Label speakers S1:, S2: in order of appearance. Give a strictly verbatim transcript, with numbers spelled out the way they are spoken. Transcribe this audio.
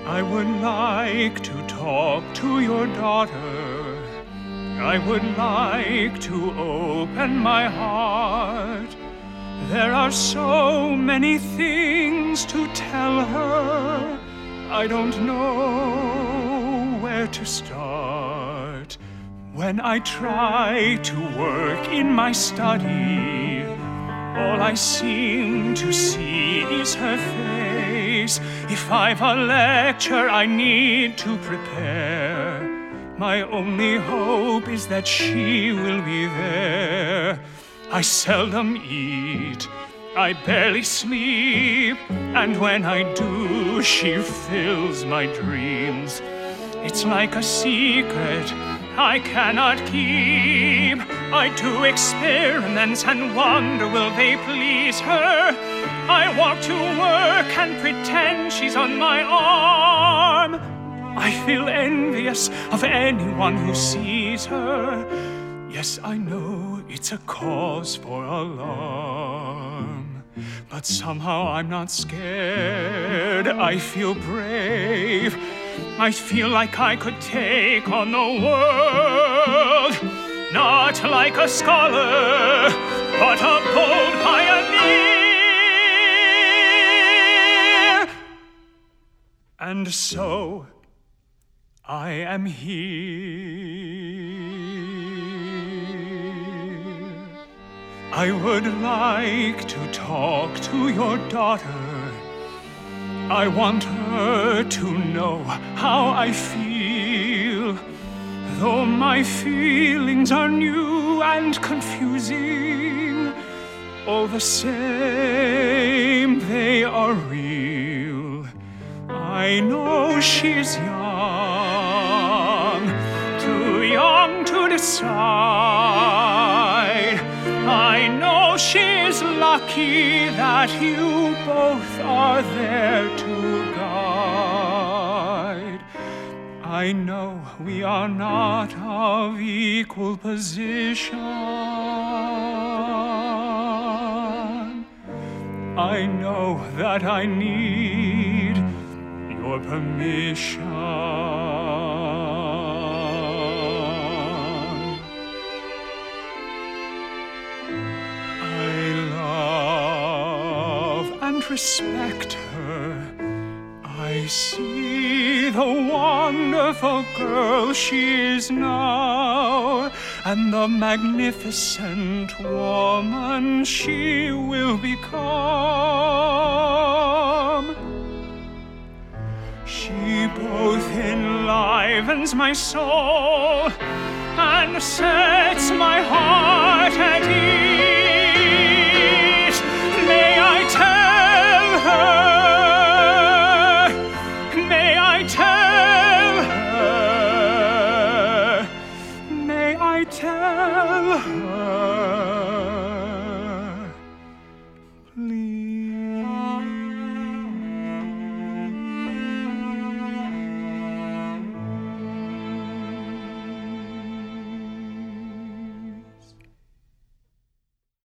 S1: I would like to talk to your daughter. I would like to open my heart. There are so many things to tell her. I don't know where to start. When I try to work in my study, all I seem to see is her face. If I've a lecture I need to prepare, my only hope is that she will be there. I seldom eat, I barely sleep, and when I do, she fills my dreams. It's like a secret I cannot keep. I do experiments and wonder, will they please her? I walk to work and pretend she's on my arm. I feel envious of anyone who sees her. Yes, I know it's a cause for alarm, but somehow I'm not scared. I feel brave. I feel like I could take on the world, not like a scholar, but a bold pioneer. And so I am here. I would like to talk to your daughter. I want her to know how I feel. Though my feelings are new and confusing, all the same they are real. I know she's young, too young to decide. I know she's lucky that you both are there to guide. I know we are not of equal position. I know that I need your permission. Respect her. I see the wonderful girl she is now, and the magnificent woman she will become. She both enlivens my soul and sets my heart at ease.